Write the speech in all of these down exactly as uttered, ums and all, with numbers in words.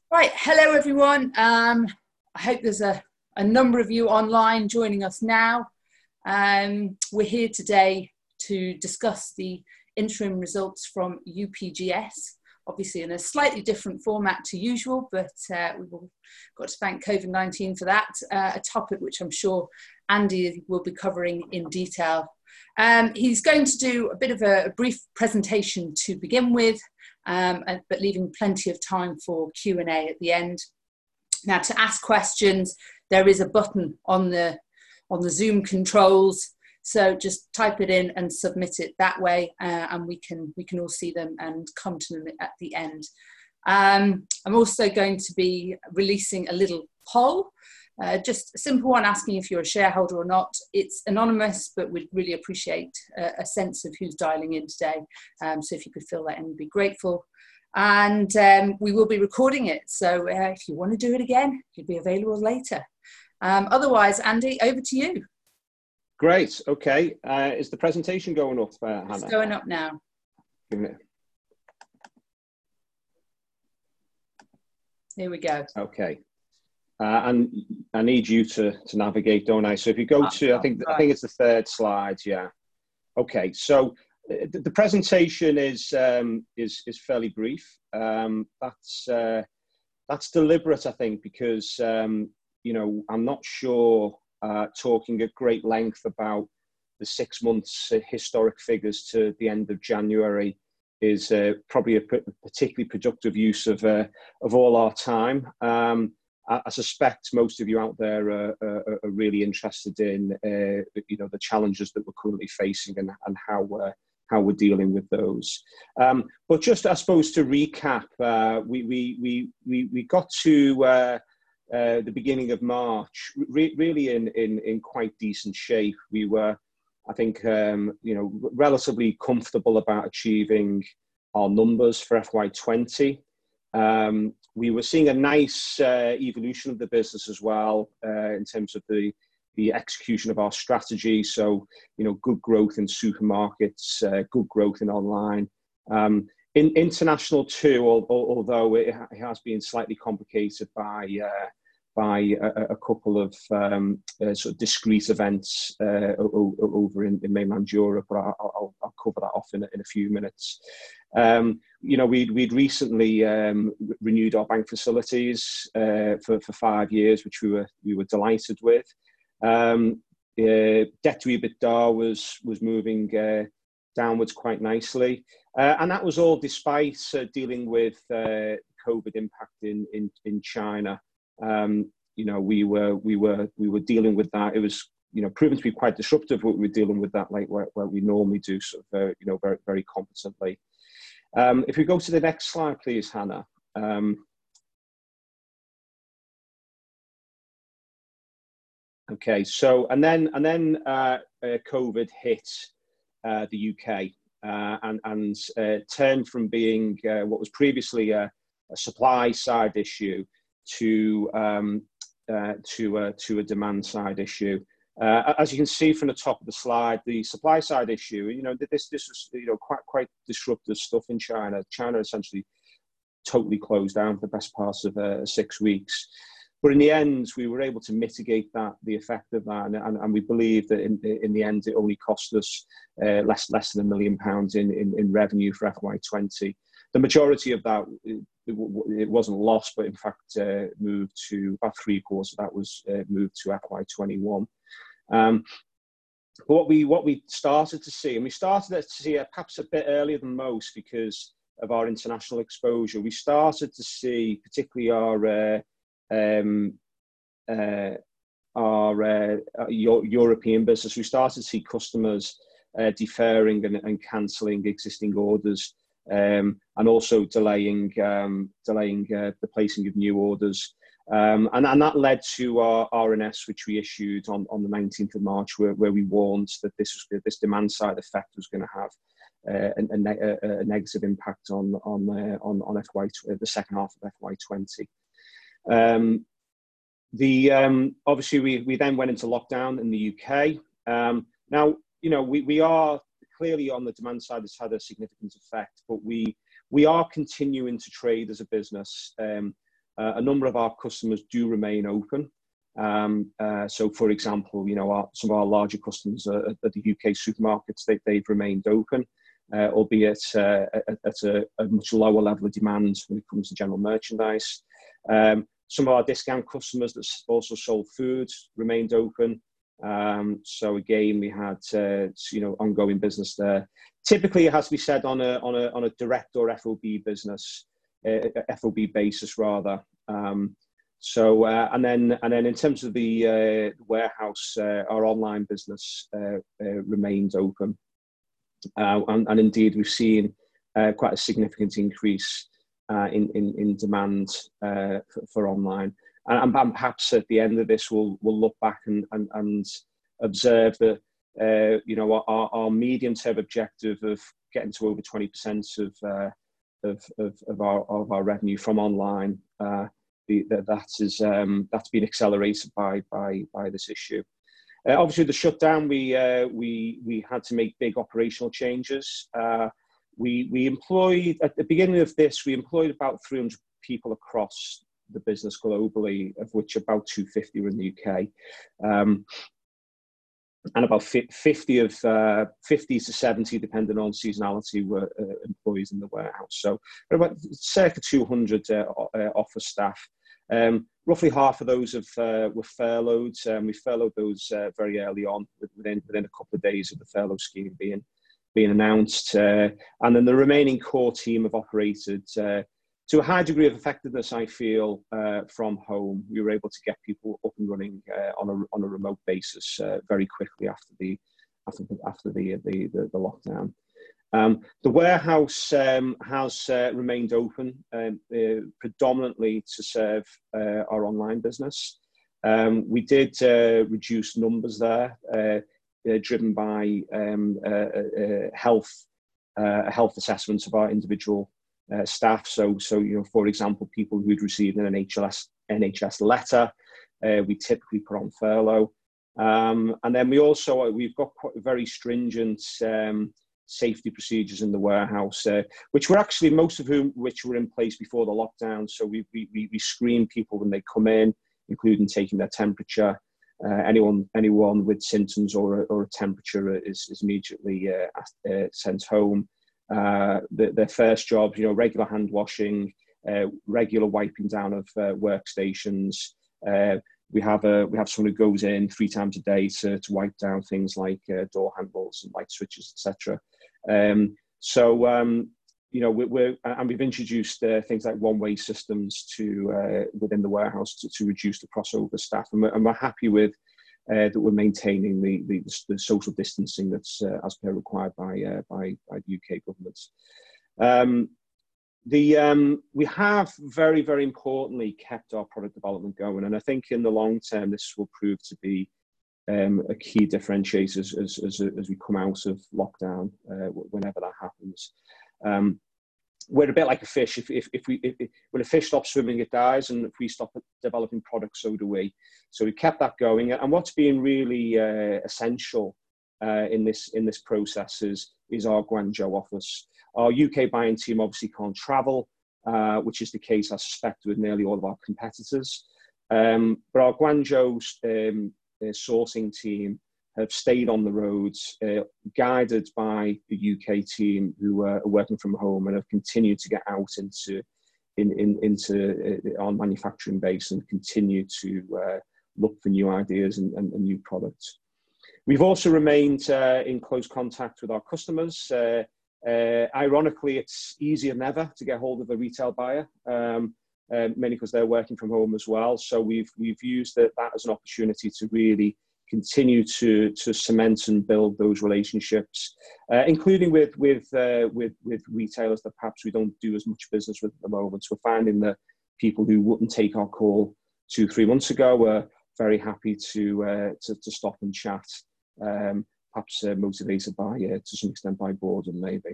Right, hello everyone. Um, I hope there's a, a number of you online joining us now. Um, we're here today to discuss the interim results from U P G S, obviously in a slightly different format to usual, but uh, we've got to thank COVID nineteen for that, uh, a topic which I'm sure Andy will be covering in detail. Um, he's going to do a bit of a, a brief presentation to begin with, um, but leaving plenty of time for Q and A at the end. Now, to ask questions, there is a button on the, on the Zoom controls, so just type it in and submit it that way, uh, and we can, we can all see them and come to them at the end. Um, I'm also going to be releasing a little poll. Uh, just a simple one asking if you're a shareholder or not. It's anonymous, but we'd really appreciate a, a sense of who's dialing in today. Um, so if you could fill that in, we'd be grateful. And um, we will be recording it. So uh, if you want to do it again, it'll be available later. Um, otherwise, Andy, over to you. Great. Okay. Uh, is the presentation going up, uh, Hannah? It's going up now. Here we go. Okay. Uh, and I need you to, to navigate, don't I? So if you go oh, to, I think, right. I think it's the third slide. Yeah. Okay. So the, the presentation is, um, is, is fairly brief. Um, that's, uh, that's deliberate, I think, because, um, you know, I'm not sure uh, talking at great length about the six months uh, historic figures to the end of January is uh, probably a particularly productive use of, uh, of all our time. Um, I suspect most of you out there are, are, are really interested in, uh, you know, the challenges that we're currently facing and, and how we're, how we're dealing with those. Um, but just, I suppose, to recap, uh, we, we, we, we, we got to uh, uh, the beginning of March re really in, in, in quite decent shape. We were, I think, um, you know, relatively comfortable about achieving our numbers for F Y twenty. Um, we were seeing a nice uh, evolution of the business as well uh, in terms of the, the execution of our strategy. So, you know, good growth in supermarkets, uh, good growth in online. Um, in international too, although it has been slightly complicated by, uh, by a, a couple of um, uh, sort of discrete events uh, over in, in mainland Europe, but I'll, I'll, I'll cover that off in a, in a few minutes. Um, you know, we'd, we'd recently um, renewed our bank facilities uh, for, for five years, which we were, we were delighted with. Um, uh, debt to EBITDA was, was moving uh, downwards quite nicely. Uh, and that was all despite uh, dealing with uh, COVID impact in, in, in China. Um, you know, we were, we, were, we were dealing with that. It was, you know, proven to be quite disruptive, but we were dealing with that like where, where we normally do, sort of, uh, you know, very, very competently. Um, if we go to the next slide, please, Hannah. Um, okay, so and then and then uh, uh, COVID hit uh, the U K uh, and and uh, turned from being uh, what was previously a, a supply side issue to um, uh, to uh, to a demand side issue. Uh, as you can see from the top of the slide, the supply side issue, you know, this, this was, you know, quite, quite disruptive stuff in China. China essentially totally closed down for the best part of uh, six weeks. But in the end, we were able to mitigate that, the effect of that. And, and, and we believe that in, in the end, it only cost us uh, less, less than a million pounds in, in, in revenue for F Y twenty. The majority of that, it, it wasn't lost, but in fact uh, moved to, about three quarters of that was uh, moved to F Y twenty-one. Um, but what we what we started to see, and we started to see it perhaps a bit earlier than most because of our international exposure. We started to see, particularly our uh, um, uh, our uh, European business, we started to see customers uh, deferring and, and cancelling existing orders, um, and also delaying um, delaying uh, the placing of new orders. Um, and, and that led to our R N S, which we issued on, on the nineteenth of March, where, where we warned that this was, this demand side effect was going to have uh, a, a, a negative impact on on uh, on, on F Y the second half of F Y twenty. Um, the um, obviously we we then went into lockdown in the U K. Um, now you know we we are clearly on the demand side. It's had a significant effect, but we we are continuing to trade as a business. Um, uh, a number of our customers do remain open. Um, uh, so, for example, you know, our, some of our larger customers uh, at the U K supermarkets, they, they've remained open, uh, albeit uh, at, at a, a much lower level of demand when it comes to general merchandise. Um, some of our discount customers that also sold food remained open. Um, so again, we had uh, you know, ongoing business there. Typically, it has to be said on a on a on a direct or F O B business, uh, F O B basis rather. Um, so uh, and then and then in terms of the uh, warehouse, uh, our online business uh, uh, remained open, uh, and, and indeed we've seen uh, quite a significant increase uh, in, in in demand uh, for, for online. And, and perhaps at the end of this, we'll we'll look back and and, and observe that uh, you know, our, our medium-term objective of getting to over twenty percent of, uh, of of of our of our revenue from online, uh, the, the, that is um, that's been accelerated by by by this issue. Uh, obviously, the shutdown, we uh, we we had to make big operational changes. Uh, we we employed at the beginning of this, we employed about three hundred people across the business globally, of which about two hundred fifty were in the U K, um, and about fifty of uh, fifty to seventy, depending on seasonality, were uh, employees in the warehouse. So about circa two hundred uh, uh, office staff. Um, roughly half of those have, uh, were furloughed. Um, we furloughed those uh, very early on, within within a couple of days of the furlough scheme being being announced, uh, and then the remaining core team have operated Uh, to a high degree of effectiveness, I feel, uh, from home. We were able to get people up and running uh, on a on a remote basis uh, very quickly after the after the after the the, the, the lockdown. Um, the warehouse um, has uh, remained open, um, uh, predominantly to serve uh, our online business. Um, we did uh, reduce numbers there, uh, uh, driven by um, uh, uh, health uh, health assessments of our individual Uh, staff. So, so you know, for example, people who'd received an N H S N H S letter, uh, we typically put on furlough. Um, and then we also we've got quite very stringent um, safety procedures in the warehouse, uh, which were actually most of whom which were in place before the lockdown. So we we we screen people when they come in, including taking their temperature. Uh, anyone anyone with symptoms or a, or a temperature is is immediately uh, uh, sent home. Uh, the, their first job, you know, regular hand washing, uh, regular wiping down of uh, workstations. Uh, we have a we have someone who goes in three times a day to, to wipe down things like uh, door handles and light switches, et cetera. Um, so um, you know, we're, we're and we've introduced uh, things like one-way systems to uh, within the warehouse to, to reduce the crossover staff, and we're, and we're happy with. Uh, that we're maintaining the, the, the social distancing that's uh, as per required by, uh, by, by the U K government. Um, the, um, we have very, very importantly kept our product development going, and I think in the long term this will prove to be um, a key differentiator as, as, as, as we come out of lockdown, uh, whenever that happens. Um, We're a bit like a fish. If, if, if we, if, if, when a fish stops swimming, it dies, and if we stop developing products, so do we. So we kept that going. And what's been really uh, essential uh, in this in this process is, is our Guangzhou office. Our U K buying team obviously can't travel, uh, which is the case, I suspect, with nearly all of our competitors. Um, but our Guangzhou um, uh, sourcing team have stayed on the roads, uh, guided by the U K team who are working from home, and have continued to get out into in, in, into uh, our manufacturing base and continue to uh, look for new ideas and, and, and new products. We've also remained uh, in close contact with our customers. Uh, uh, ironically, it's easier than ever to get hold of a retail buyer, um, uh, mainly because they're working from home as well. So we've, we've used that, that as an opportunity to really continue to to cement and build those relationships, uh, including with with uh, with with retailers that perhaps we don't do as much business with at the moment. So we're finding that people who wouldn't take our call two three months ago were very happy to uh, to, to stop and chat, um, perhaps uh, motivated by uh, to some extent by boredom maybe.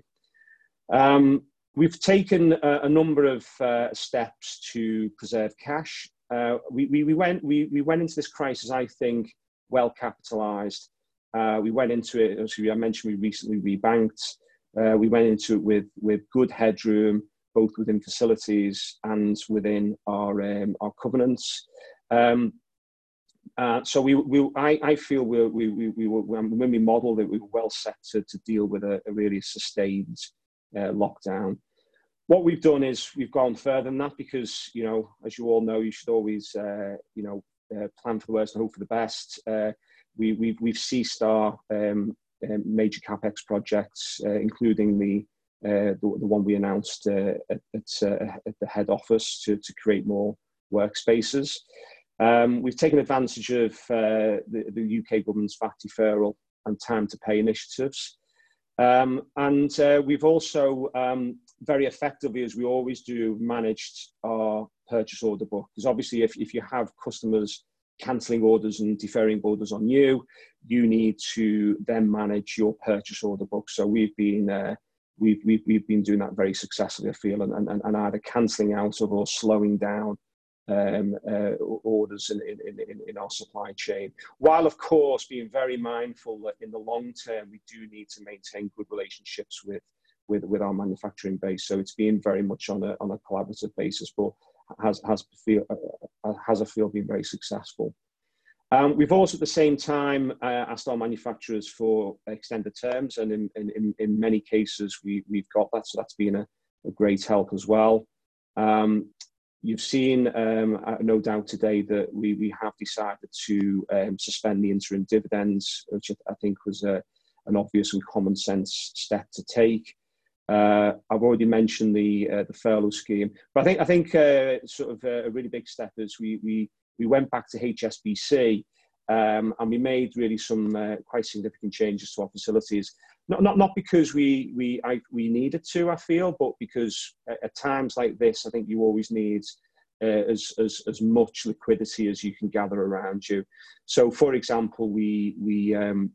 Um, we've taken a, a number of uh, steps to preserve cash. Uh, we, we we went we we went into this crisis, I think, well capitalized. Uh, we went into it, as I mentioned, we recently rebanked. Uh, we went into it with, with good headroom, both within facilities and within our um, our covenants. Um, uh, so we, we I, I feel we we we, we were, when we modelled it, we were well set to, to deal with a, a really sustained uh, lockdown. What we've done is we've gone further than that because, you know, as you all know, you should always, uh, you know, uh, plan for the worst and hope for the best. Uh, we, we've, we've ceased our um, uh, major CapEx projects, uh, including the, uh, the the one we announced uh, at, at, uh, at the head office to, to create more workspaces. Um, we've taken advantage of uh, the, the U K government's V A T deferral and time to pay initiatives. Um, and uh, we've also um, very effectively, as we always do, managed our purchase order book. Because obviously if, if you have customers cancelling orders and deferring orders on you, you need to then manage your purchase order book. So we've been uh, we've, we've, we've been doing that very successfully, I feel, and, and, and either cancelling out of or slowing down um, uh, orders in, in, in, in our supply chain, while of course being very mindful that in the long term we do need to maintain good relationships with with, with our manufacturing base. So it's been very much on a on a collaborative basis, but has has feel uh, has I feel been very successful. Um, we've also at the same time uh, asked our manufacturers for extended terms, and in in, in many cases we we've got that, so that's been a, a great help as well. Um, You've seen, um, no doubt today, that we, we have decided to um, suspend the interim dividends, which I think was a, an obvious and common sense step to take. Uh, I've already mentioned the uh, the furlough scheme, but I think I think uh, sort of a, a really big step is we we we went back to H S B C um, and we made really some uh, quite significant changes to our facilities. Not, not, not because we, we, I, we needed to, I feel, but because at, at times like this, I think you always need uh, as, as, as much liquidity as you can gather around you. So, for example, we, we, um,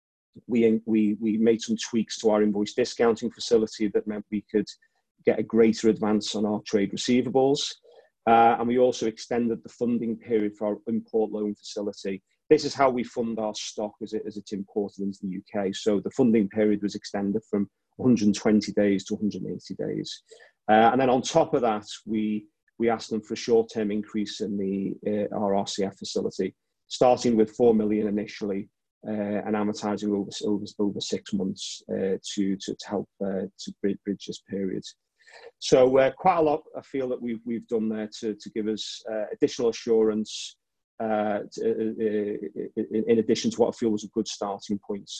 we, we, we made some tweaks to our invoice discounting facility that meant we could get a greater advance on our trade receivables. Uh, and we also extended the funding period for our import loan facility. This is how we fund our stock as, it, as it's imported into the U K. So the funding period was extended from one hundred twenty days to one hundred eighty days. Uh, and then on top of that, we, we asked them for a short-term increase in the, uh, our R C F facility, starting with four million initially uh, and amortizing over, over, over six months uh, to, to, to help uh, to bridge this period. So uh, quite a lot I feel that we've, we've done there to, to give us uh, additional assurance Uh, to, uh, in, in addition to what I feel was a good starting point.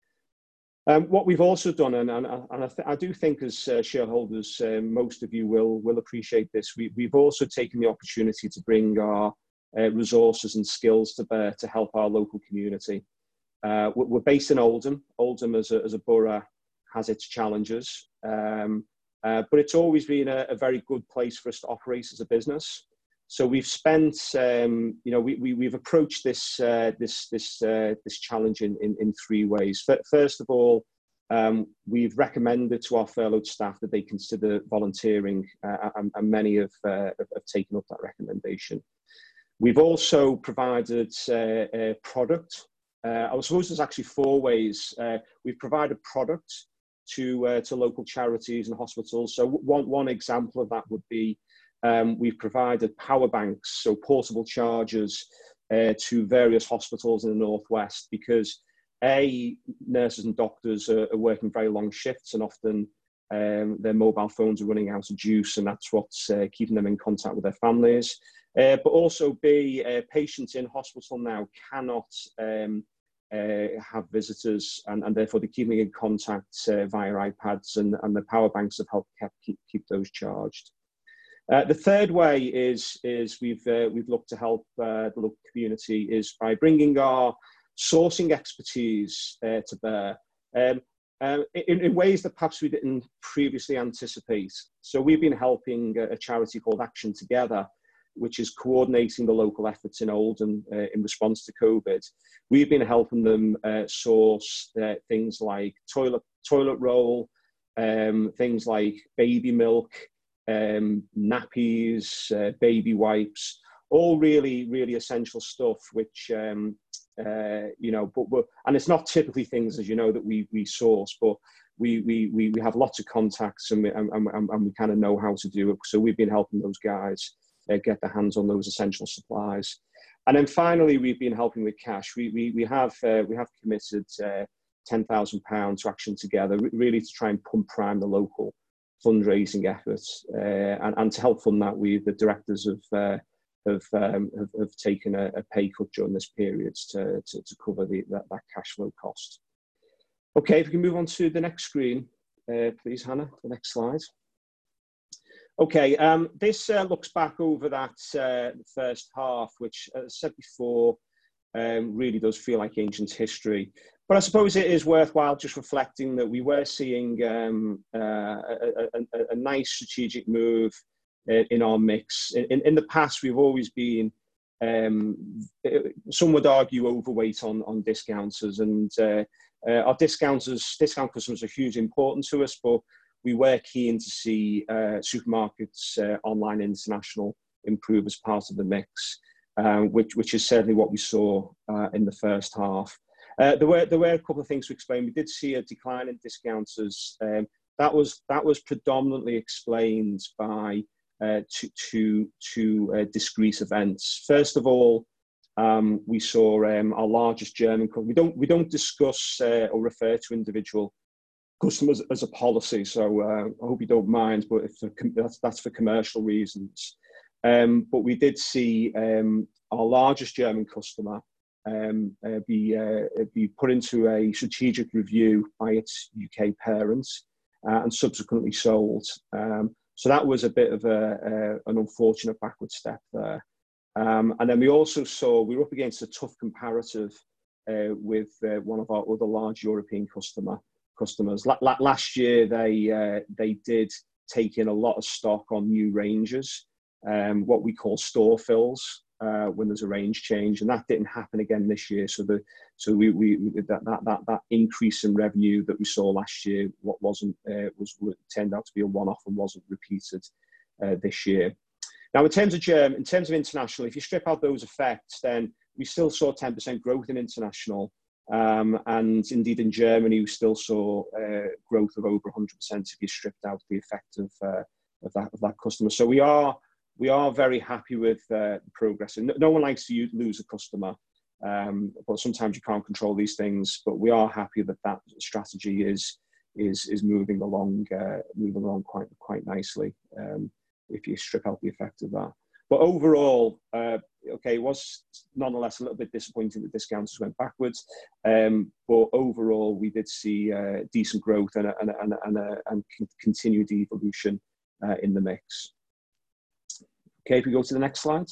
Um, what we've also done, and, and, and I, th I do think as uh, shareholders, uh, most of you will, will appreciate this, we, we've also taken the opportunity to bring our uh, resources and skills to bear to help our local community. Uh, we're based in Oldham. Oldham as a, as a borough has its challenges, um, uh, but it's always been a, a very good place for us to operate as a business. So we've spent, um, you know, we, we, we've approached this, uh, this, this, uh, this challenge in, in, in three ways. First of all, um, we've recommended to our furloughed staff that they consider volunteering, uh, and, and many have, uh, have taken up that recommendation. We've also provided uh, a product. Uh, I suppose there's actually four ways. Uh, we've provided product to, uh, to local charities and hospitals. So one, one example of that would be Um, we've provided power banks, so portable chargers, uh, to various hospitals in the Northwest because, A, nurses and doctors are, are working very long shifts and often um, their mobile phones are running out of juice, and that's what's uh, keeping them in contact with their families. Uh, but also, B, uh, patients in hospital now cannot um, uh, have visitors, and, and therefore they're keeping in contact uh, via iPads, and, and the power banks have helped keep, keep those charged. Uh, the third way is, is we've, uh, we've looked to help uh, the local community is by bringing our sourcing expertise uh, to bear um, uh, in, in ways that perhaps we didn't previously anticipate. So we've been helping a, a charity called Action Together, which is coordinating the local efforts in Oldham uh, in response to COVID. We've been helping them uh, source uh, things like toilet, toilet roll, um, things like baby milk, Um, nappies, uh, baby wipes, all really, really essential stuff, which, um, uh, you know, but, but, and it's not typically things, as you know, that we, we source, but we, we, we, we have lots of contacts and we, and, and, and we kind of know how to do it. So we've been helping those guys uh, get their hands on those essential supplies. And then finally, we've been helping with cash. We, we, we have, uh, we have committed uh, ten thousand pounds to Action Together, really to try and pump prime the local fundraising efforts. Uh, and, and to help fund that, we, the directors of uh, Have, um, have, have taken a, a pay cut during this period to, to, to cover the, that, that cash flow cost. Okay, if we can move on to the next screen, uh, please, Hannah, the next slide. Okay, um, this uh, looks back over that uh, first half, which, as I said before, um, really does feel like ancient history. But I suppose it is worthwhile just reflecting that we were seeing um, uh, a, a, a nice strategic move in our mix. In, in the past, we've always been, um, some would argue, overweight on, on discounters, and uh, uh, our discounters, discount customers are hugely important to us, but we were keen to see uh, supermarkets, uh, online, international, improve as part of the mix, uh, which, which is certainly what we saw uh, in the first half. Uh, there were there were a couple of things to explain. We did see a decline in discounters. Um, that was that was predominantly explained by Uh, to to, to uh, discrete events. First of all, um, we saw um, our largest German company. We don't we don't discuss uh, or refer to individual customers as a policy. So uh, I hope you don't mind, but if that's that's for commercial reasons. Um, but we did see um, our largest German customer um, uh, be uh, be put into a strategic review by its U K parents uh, and subsequently sold. Um, So that was a bit of a, a, an unfortunate backward step there. Um, and then we also saw, we were up against a tough comparative uh, with uh, one of our other large European customer customers. La la last year, they, uh, they did take in a lot of stock on new ranges, um, what we call store fills, uh, when there's a range change, and that didn't happen again this year. So the so we we that that that, that increase in revenue that we saw last year, what wasn't uh, was turned out to be a one-off and wasn't repeated uh, this year. Now, in terms of Germ, in terms of international, if you strip out those effects, then we still saw ten percent growth in international, um, and indeed in Germany we still saw uh, growth of over one hundred percent if you stripped out the effect of uh, of that of that customer. So we are. We are very happy with uh, the progress. And no, no one likes to use, lose a customer, um, but sometimes you can't control these things. But we are happy that that strategy is is is moving along, uh, moving along quite quite nicely. Um, if you strip out the effect of that, but overall, uh, okay, it was nonetheless a little bit disappointing that discounts went backwards. Um, but overall, we did see uh, decent growth and a, and a, and a, and, a, and continued evolution uh, in the mix. Okay, if we go to the next slide.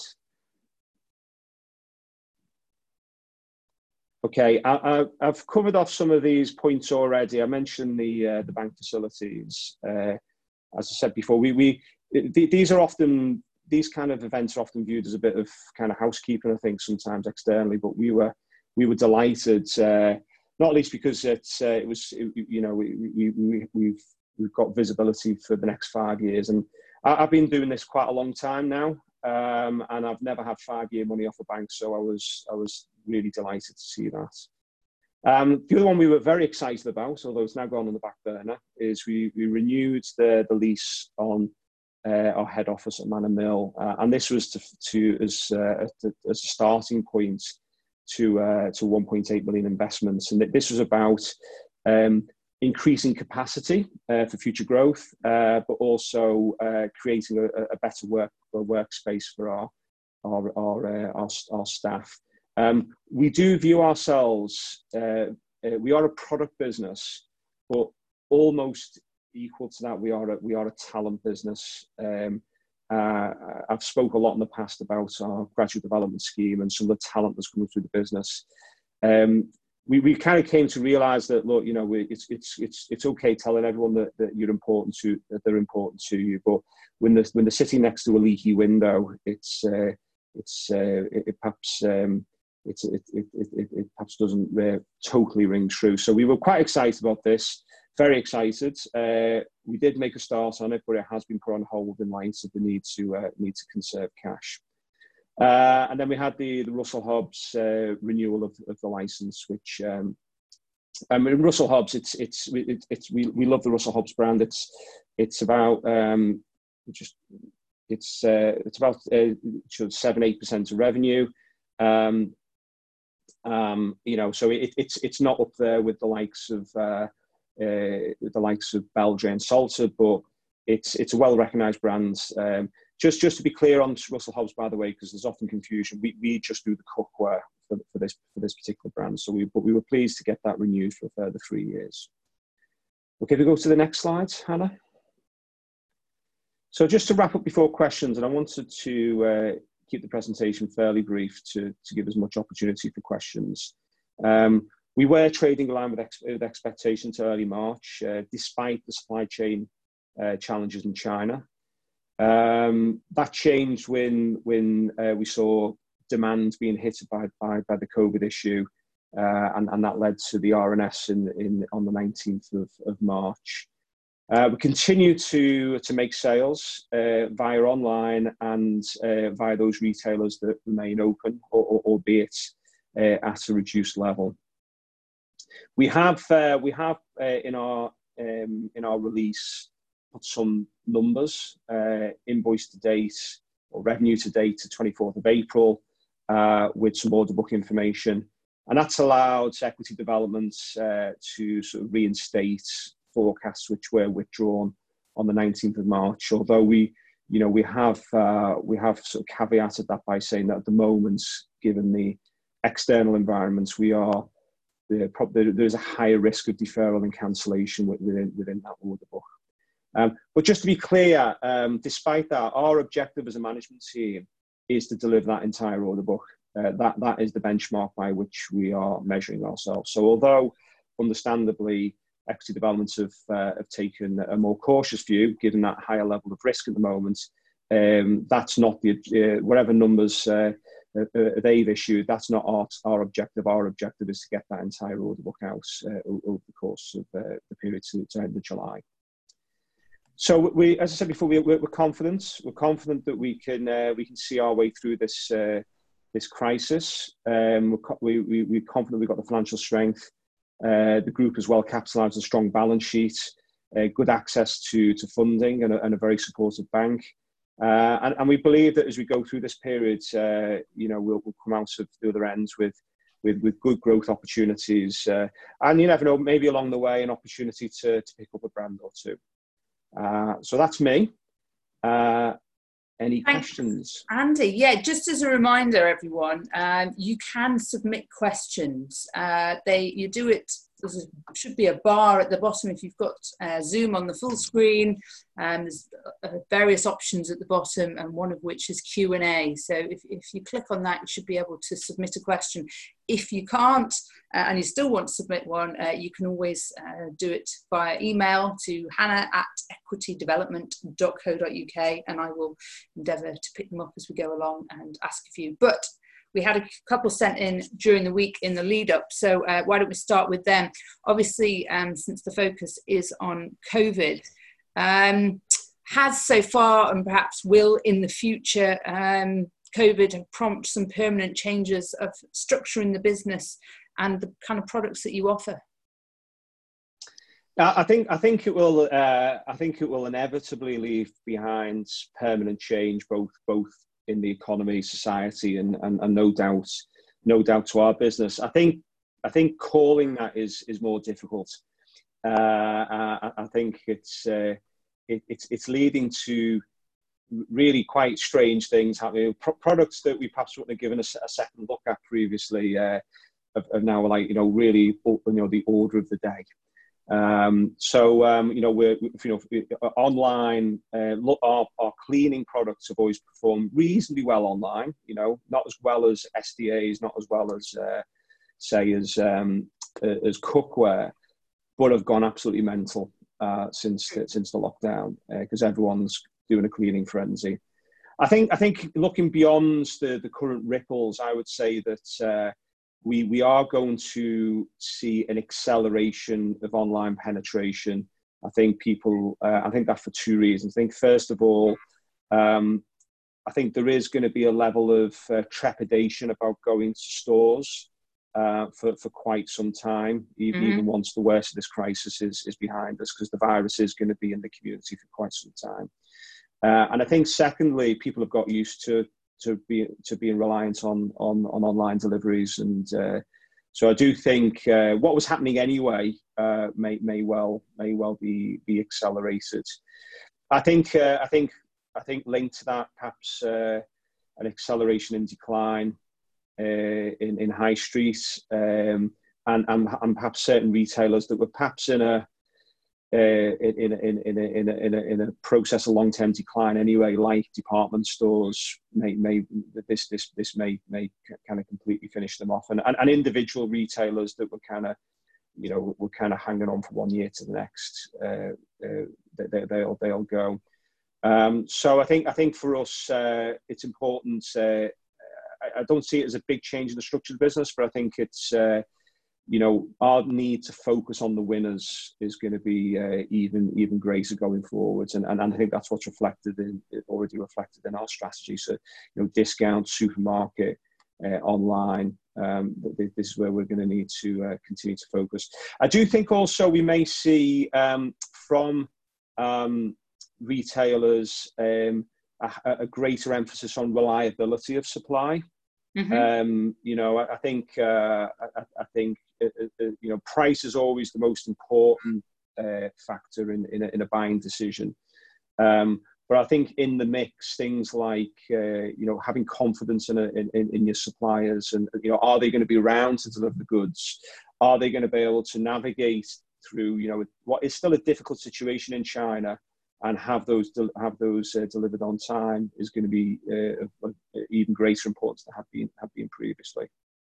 Okay, I, I, I've covered off some of these points already. I mentioned the uh, the bank facilities. Uh, as I said before, we we th these are often these kind of events are often viewed as a bit of kind of housekeeping, I think, sometimes externally. But we were we were delighted, uh, not least because it's uh, it was it, you know we we, we we've we've got visibility for the next five years and. I've been doing this quite a long time now, um, and I've never had five-year money off a bank, so I was I was really delighted to see that. Um, the other one we were very excited about, although it's now gone on the back burner, is we, we renewed the, the lease on uh, our head office at Manor Mill, uh, and this was to, to as, uh, as a starting point to uh, to one point eight million investments, and this was about um, increasing capacity uh, for future growth, uh, but also uh, creating a, a better work a workspace for our our our, uh, our, our staff. Um, we do view ourselves. Uh, uh, we are a product business, but almost equal to that, we are a, we are a talent business. Um, uh, I've spoke a lot in the past about our graduate development scheme and some of the talent that's coming through the business. Um, We, we kind of came to realize that, look, you know, we, it's it's it's it's okay telling everyone that, that you're important to that they're important to you, but when they're when they're sitting next to a leaky window, it's uh, it's uh, it, it perhaps um, it's it it, it it it perhaps doesn't uh, totally ring true. So we were quite excited about this, very excited. Uh, we did make a start on it, but it has been put on hold in light of the need to uh, need to conserve cash. Uh, and then we had the, the Russell Hobbs uh, renewal of, of the license, which um, Um, in Russell Hobbs, it's it's it's, it's we, we love the Russell Hobbs brand. It's it's about um, just it's uh, it's about uh, seven eight percent of revenue. Um, um, you know, so it, it's it's not up there with the likes of uh, uh, the likes of Belgian and Salter, but it's it's a well recognised brand. Um, just just to be clear on Russell Hobbs, by the way, because there's often confusion. We we just do the cookware for, for this for this particular brand. So we but we were pleased to get that renewed for a further three years. Okay, we go to the next slide, Hannah. So just to wrap up before questions, and I wanted to uh, keep the presentation fairly brief to to give as much opportunity for questions. Um, we were trading in line with, ex with expectations early March, uh, despite the supply chain uh, challenges in China. Um, that changed when when uh, we saw demand being hit by by, by the COVID issue, uh, and and that led to the R N S in in on the nineteenth of, of March. Uh, we continue to to make sales uh, via online and uh, via those retailers that remain open, or, or, albeit uh, at a reduced level. We have uh, we have uh, in our um, in our release put some numbers, uh, invoice to date or revenue to date to twenty-fourth of April, uh, with some order book information, and that's allowed Equity Development uh, to sort of reinstate forecasts which were withdrawn on the nineteenth of March. Although we, you know, we have uh, we have sort of caveated that by saying that at the moment, given the external environments, we are the, probably there's a higher risk of deferral and cancellation within within that order book. Um, but just to be clear, um, despite that, our objective as a management team is to deliver that entire order book. Uh, that that is the benchmark by which we are measuring ourselves. So although, understandably, Equity Developments have, uh, have taken a more cautious view, given that higher level of risk at the moment, um, that's not the, uh, whatever numbers uh, uh, they've issued, that's not our, our objective. Our objective is to get that entire order book out uh, over the course of uh, the period to, to end of July. So we, as I said before, we, we're confident. We're confident that we can uh, we can see our way through this uh, this crisis. Um, we, we, we're confident we've got the financial strength. Uh, the group is well capitalised, a strong balance sheet, uh, good access to, to funding, and a, and a very supportive bank. Uh, and, and we believe that as we go through this period, uh, you know, we'll, we'll come out of the other end with, with, with good growth opportunities. Uh, and you never know, maybe along the way, an opportunity to, to pick up a brand or two. Uh, so that's me. Uh, Any Thanks, questions? Andy? Yeah, just as a reminder, everyone, um, you can submit questions. Uh, they you do it. There should be a bar at the bottom if you've got uh, Zoom on the full screen. And there's uh, various options at the bottom, and one of which is Q and A. So if, if you click on that, you should be able to submit a question. If you can't, uh, and you still want to submit one, uh, you can always uh, do it via email to hannah at equity development dot co dot U K, and I will endeavour to pick them up as we go along and ask a few. But we had a couple sent in during the week in the lead up, so uh, why don't we start with them? Obviously, um, since the focus is on COVID, um, has so far and perhaps will in the future, um, COVID prompt some permanent changes of structuring the business and the kind of products that you offer? I think I think it will. Uh, I think it will inevitably leave behind permanent change, both both in the economy, society, and, and and no doubt, no doubt to our business. I think I think calling that is is more difficult. Uh, I, I think it's uh, it, it's it's leading to really quite strange things happening. Pro products that we perhaps wouldn't have given a, a second look at previously uh, are, are now like you know really you know the order of the day. Um, so, um, you know, we're, you know, online, uh, look, our, our cleaning products have always performed reasonably well online, you know, not as well as S D As, not as well as, uh, say, as, um, uh, as cookware, but have gone absolutely mental, uh, since, since the lockdown, because uh, everyone's doing a cleaning frenzy. I think, I think looking beyond the, the current ripples, I would say that, uh, We, we are going to see an acceleration of online penetration. I think people, uh, I think that for two reasons. I think first of all, um, I think there is going to be a level of uh, trepidation about going to stores uh, for, for quite some time, even, mm-hmm. even once the worst of this crisis is, is behind us, because the virus is going to be in the community for quite some time. Uh, and I think, secondly, people have got used to to be to being reliant on on, on online deliveries, and uh, so I do think uh, what was happening anyway uh, may may well may well be be accelerated. I think uh, I think I think linked to that, perhaps uh, an acceleration in decline uh, in in high streets, um, and, and and perhaps certain retailers that were perhaps in a Uh, in, in, in, a, in, a, in, a, in a process of long-term decline anyway, like department stores, may, may this this this may may kind of completely finish them off, and and, and individual retailers that were kind of, you know, were kind of hanging on from one year to the next, uh, uh, they, they'll they'll go. Um, so I think I think for us, uh, it's important. Uh, I, I don't see it as a big change in the structure of the business, but I think it's. Uh, You know, our need to focus on the winners is going to be uh, even even greater going forwards, and, and and I think that's what's reflected in already reflected in our strategy. So, you know, discount, supermarket, uh, online. Um, this is where we're going to need to uh, continue to focus. I do think also we may see um, from um, retailers um, a, a greater emphasis on reliability of supply. Mm-hmm. Um, you know, I, I think uh, I, I think uh, uh, you know, price is always the most important uh, factor in in a, in a buying decision. Um, but I think in the mix, things like uh, you know, having confidence in, a, in in your suppliers, and you know, are they going to be around to deliver the goods? Are they going to be able to navigate through, you know, what is still a difficult situation in China, and have those have those uh, delivered on time is going to be uh, of even greater importance than have been have been previously.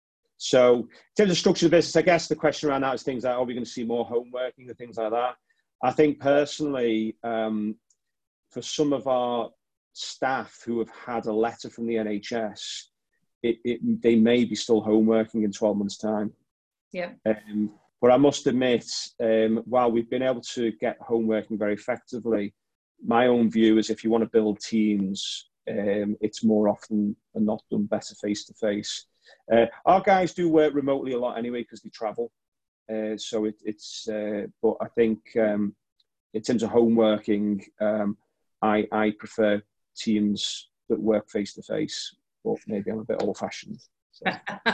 So, in terms of structure of the business, I guess the question around that is things like, are we going to see more home working and things like that? I think personally, um, for some of our staff who have had a letter from the N H S, it, it, they may be still home working in twelve months' time. Yeah. Um, but I must admit, um, while we've been able to get home working very effectively, my own view is if you want to build teams, um, it's more often than not done better face to face. Uh, our guys do work remotely a lot anyway because they travel. Uh, so it, it's, uh, but I think um, in terms of home working, um, I, I prefer teams that work face to face, but maybe I'm a bit old fashioned. So.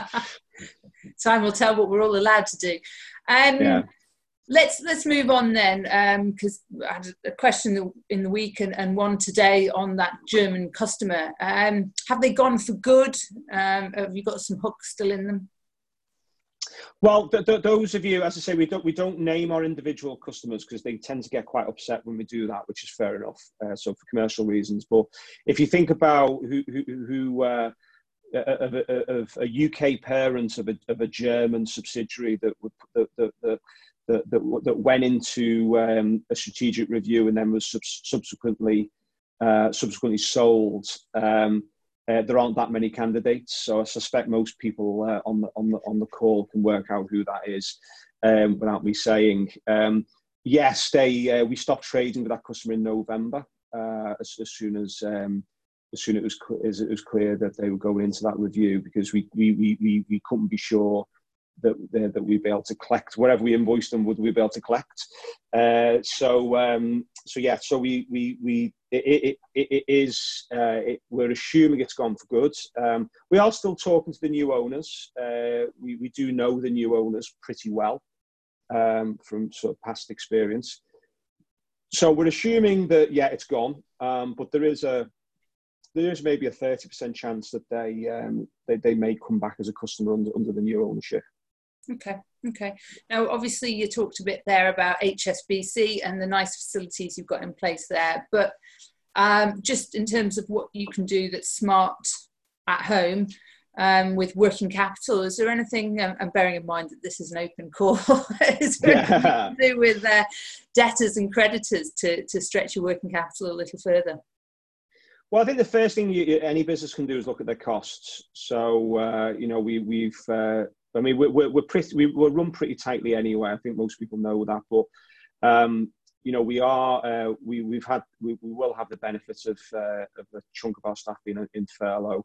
Time will tell what we're all allowed to do. Um, yeah. Let's let's move on then, because um, I had a question in the week and, and one today on that German customer. Um, have they gone for good? Um, have you got some hooks still in them? Well, th th those of you, as I say, we don't we don't name our individual customers because they tend to get quite upset when we do that, which is fair enough. Uh, so for commercial reasons, but if you think about who who, who uh, of, a, of a U K parent of a of a German subsidiary that would that that, that That, that, that went into um, a strategic review and then was sub subsequently uh, subsequently sold. Um, uh, there aren't that many candidates, so I suspect most people uh, on the on the on the call can work out who that is um, without me saying. Um, yes, they uh, we stopped trading with that customer in November uh, as, as soon as um, as soon as it was as it was clear that they were going into that review, because we we we we couldn't be sure that that we'd be able to collect whatever we invoiced them, would we be able to collect? Uh, so um, so yeah, so we we we it it, it, it is uh, it, we're assuming it's gone for good. Um, we are still talking to the new owners. Uh, we we do know the new owners pretty well um, from sort of past experience. So we're assuming that yeah, it's gone, um, but there is a there is maybe a thirty percent chance that they um, they they may come back as a customer under under the new ownership. Okay, okay. Now, obviously, you talked a bit there about H S B C and the nice facilities you've got in place there, but um, just in terms of what you can do that's smart at home um, with working capital, is there anything, um, and bearing in mind that this is an open call, is there anything Yeah. you can do with uh, debtors and creditors to, to stretch your working capital a little further? Well, I think the first thing you, any business can do is look at their costs. So, uh, you know, we, we've, uh, I mean, we're, we're pretty, we, we're run pretty tightly anyway. I think most people know that, but, um, you know, we are, uh, we, we've had, we, we will have the benefits of, uh, of a chunk of our staff being in furlough.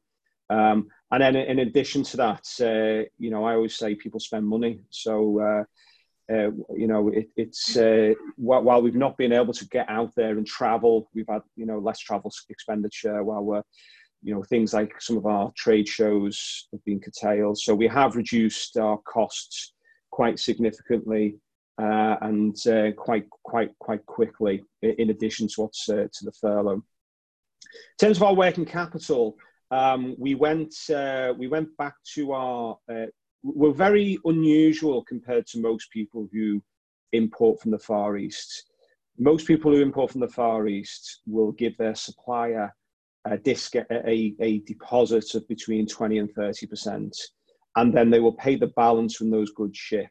Um, and then in addition to that, uh, you know, I always say people spend money. So, uh, uh, you know, it, it's uh, while, while we've not been able to get out there and travel, we've had, you know, less travel expenditure while we're, you know, things like some of our trade shows have been curtailed. So we have reduced our costs quite significantly uh, and uh, quite, quite, quite quickly, in addition to what's uh, to the furlough. In terms of our working capital, um, we went uh, we went back to our. Uh, we're very unusual compared to most people who import from the Far East. Most people who import from the Far East will give their supplier a, disc, a, a deposit of between twenty and thirty percent, and then they will pay the balance when those goods ship.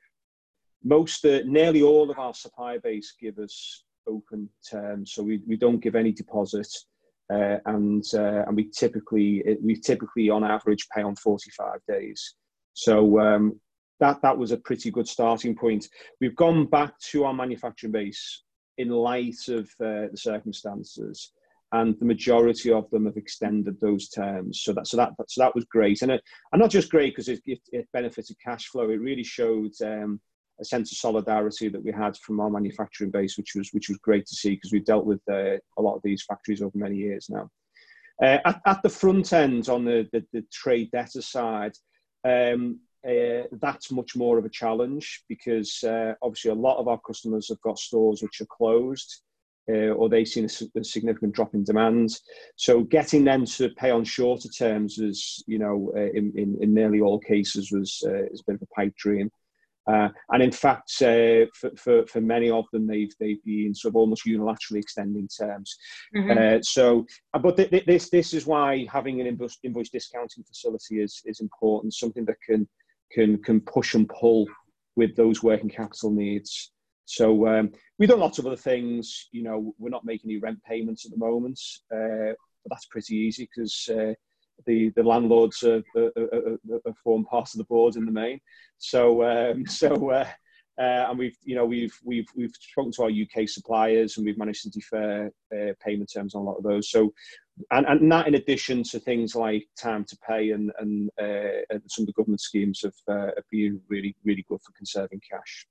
Most, uh, nearly all of our supply base give us open terms, so we, we don't give any deposit, uh, and uh, and we typically we typically on average pay on forty-five days. So um, that that was a pretty good starting point. We've gone back to our manufacturing base in light of uh, the circumstances, and the majority of them have extended those terms. So that so that so that was great, and it, and not just great because it, it, it benefited cash flow. It really showed um, a sense of solidarity that we had from our manufacturing base, which was which was great to see because we've dealt with uh, a lot of these factories over many years now. Uh, at, at the front end, on the the, the trade debtor side, um, uh, that's much more of a challenge because uh, obviously a lot of our customers have got stores which are closed. Uh, or they've seen a, a significant drop in demand. So getting them to pay on shorter terms is, you know, uh, in, in, in nearly all cases was uh, is a bit of a pipe dream. Uh, and in fact, uh, for, for, for many of them, they've, they've been sort of almost unilaterally extending terms. Mm-hmm. uh, so, but th th this, this is why having an invoice, invoice discounting facility is, is important, something that can, can, can push and pull with those working capital needs. So um, we've done lots of other things. You know, we're not making any rent payments at the moment, uh, but that's pretty easy because uh, the the landlords are, are, are, are form part of the board in the main. So um, so uh, uh, and we've you know we've we've we've spoken to our U K suppliers and we've managed to defer uh, payment terms on a lot of those. So and and that in addition to things like time to pay and and, uh, and some of the government schemes have, uh, have been really really good for conserving cash.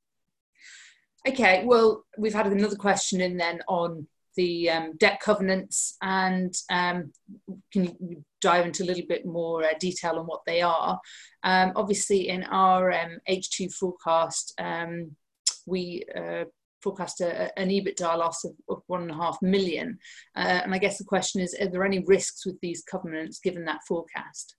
Okay, well, we've had another question in then on the um, debt covenants, and um, can you dive into a little bit more uh, detail on what they are? Um, obviously, in our um, H two forecast, um, we uh, forecast a, an EBITDA loss of, of one and a half million. Uh, and I guess the question is, are there any risks with these covenants given that forecast?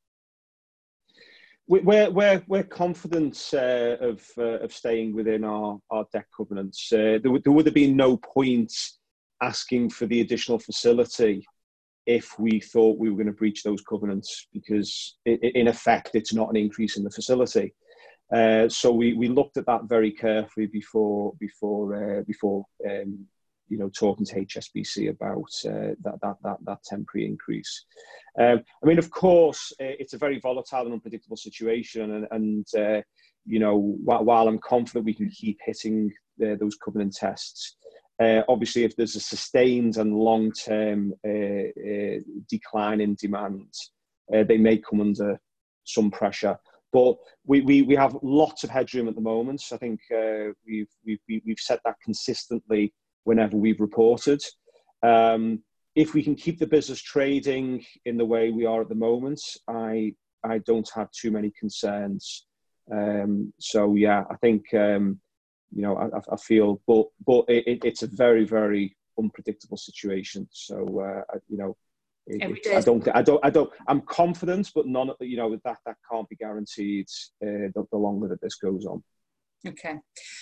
We're, we're, we're confident uh, of, uh, of staying within our, our debt covenants. Uh, there, there would have been no point asking for the additional facility if we thought we were going to breach those covenants, because it, in effect, it's not an increase in the facility. Uh, so we, we looked at that very carefully before, before, uh, before um, you know, talking to H S B C about uh, that, that, that, that temporary increase. Um, I mean, of course, uh, it's a very volatile and unpredictable situation. And, and uh, you know, while, while I'm confident we can keep hitting uh, those covenant tests, uh, obviously, if there's a sustained and long-term uh, uh, decline in demand, uh, they may come under some pressure. But we, we, we have lots of headroom at the moment. I think uh, we've, we've, we've said that consistently whenever we've reported. Um, if we can keep the business trading in the way we are at the moment, I, I don't have too many concerns. Um, so yeah, I think, um, you know, I, I feel, but, but it, it's a very, very unpredictable situation. So, uh, you know, it, it, I don't, I don't, I don't, I'm confident, but none, you know, that, that can't be guaranteed uh, the, the longer that this goes on. Okay.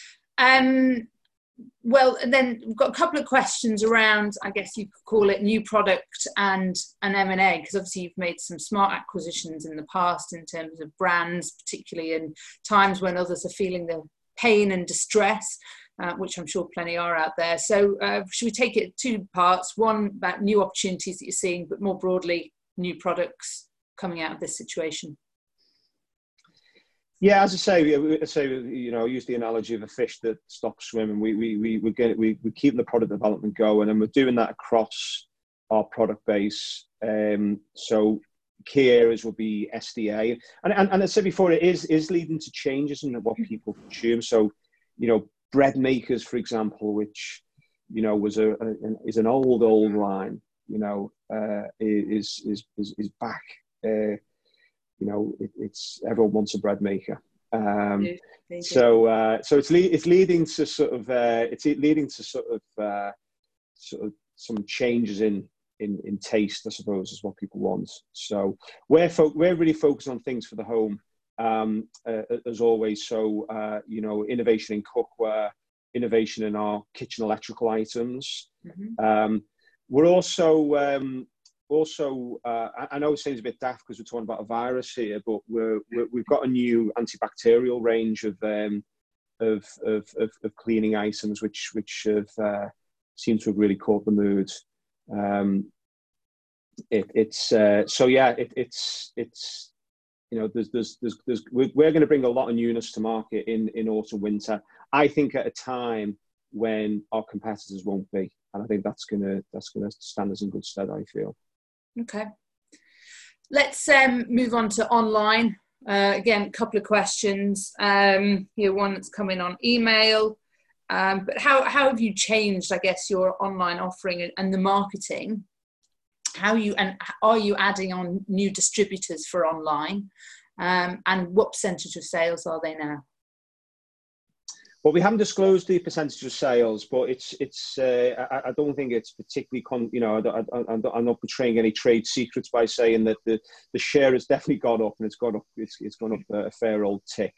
Um, Well, and then we've got a couple of questions around, I guess you could call it new product and an M and A, because obviously you've made some smart acquisitions in the past in terms of brands, particularly in times when others are feeling the pain and distress, uh, which I'm sure plenty are out there. So uh, should we take it two parts? One about new opportunities that you're seeing, but more broadly, new products coming out of this situation. Yeah, as I say, I say, you know, I use the analogy of a fish that stops swimming. We we we we get we we're keeping the product development going, and we're doing that across our product base. Um, so key areas will be S D A, and and, and I said before, it is is leading to changes in what people consume. So, you know, bread makers, for example, which you know was a, a is an old old line, you know, uh, is is is is back. Uh, you know, it, it's everyone wants a bread maker. Um, They do. so uh, so it's le- it's leading to sort of uh, it's leading to sort of uh, sort of some changes in. In, in taste, I suppose, is what people want. So we're fo- we're really focused on things for the home, um, uh, as always. So uh, you know, innovation in cookware, innovation in our kitchen electrical items. Mm-hmm. Um, we're also um, also uh, I, I know it seems a bit daft because we're talking about a virus here, but we're, we're we've got a new antibacterial range of um, of, of, of of cleaning items, which which have uh, seem to have really caught the mood. Um, it, it's uh, so yeah, it, it's it's you know there's there's there's, there's we're, we're going to bring a lot of newness to market in in autumn winter. I think at a time when our competitors won't be, and I think that's gonna that's gonna stand us in good stead, I feel. Okay, let's um, move on to online. Uh, again, a couple of questions. Um, here, one that's come in on email. Um, but how, how have you changed, I guess, your online offering and, and the marketing? How you and are you adding on new distributors for online? Um, and what percentage of sales are they now? Well, we haven't disclosed the percentage of sales, but it's it's. Uh, I, I don't think it's particularly. Con, you know, I, I, I'm not portraying any trade secrets by saying that the, the share has definitely gone up, and it's gone up. It's it's gone up a fair old tick.